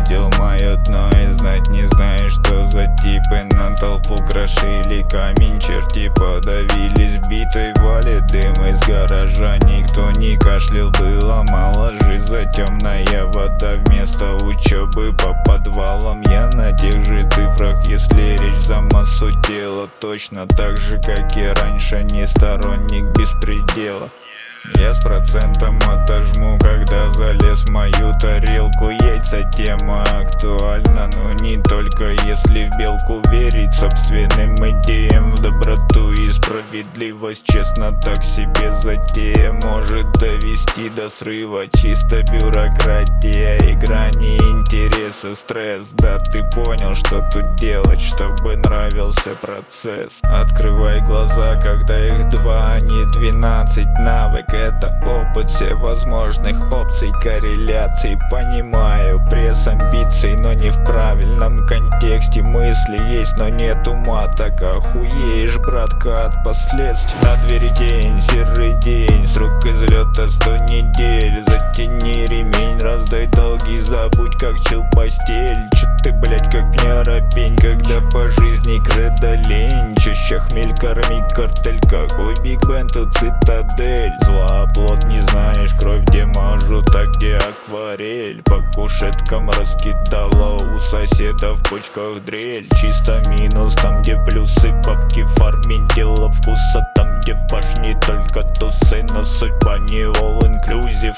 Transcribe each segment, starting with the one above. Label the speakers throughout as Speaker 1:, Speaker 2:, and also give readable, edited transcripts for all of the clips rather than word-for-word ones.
Speaker 1: видел мое дно и знать не знаешь, что за типы. На толпу крошили камень, черти подавили сбитой вали. Дым из гаража, никто не кашлял, было мало. Жизнь за темная вода вместо учебы по подвалам. Я на тех же цифрах, если речь за массу тела. Точно так же, как и раньше, не сторонник беспредела. Я с процентом отожму, когда залез в мою тарелку. Яйца тема актуальна, но не только если в белку верить собственным идеям. В доброту и справедливость, честно, так себе затея. Может довести до срыва чисто бюрократия. Игра не интереса, стресс. Да ты понял, что тут делать, чтобы нравился процесс. Открывай глаза, когда их 2, а не 12. Навык — это опыт всевозможных опций, корреляций. Понимаю, пресс амбиций, но не в правильном контексте. Мысли есть, но нет ума, так охуеешь, братка, от последствий. На двери день, серый день, срок излета 100 недель. Затяни ремень, раздай долги, забудь, как чил постель. Чё ты, блять, как мне ропень, когда по жизни кредо лень. Чаще хмель кормить картель, какой Биг Бен, тут цитадель. Зла плод не знаешь, кровь где мажу, так где акварель. По кушеткам раскидала у соседа в почках дрель. Чисто минус, там где плюсы, бабки фармить, дело вкуса. Там где в башне только тусы, но судьба не all inclusive.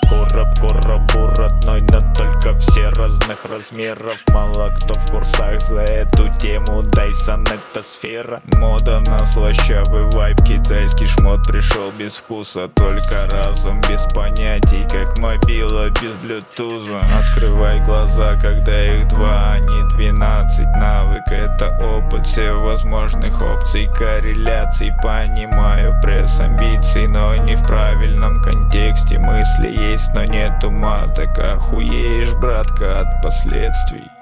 Speaker 1: Короб родной, но только все разных размеров. Мало кто в курсах за эту тему, Дайсон — это сфера. Мода на слащавый вайб, китайский шмот пришел без вкуса. Только разум без понятий, как мобила без блютуза. Открывай глаза, когда их 2, а не 12. Навык — это опыт всевозможных опций, корреляций. Понимаю, пресс амбиций, но не в правильном контексте. Мысли есть, но нет ума, так охуеешь, братка, от последствий.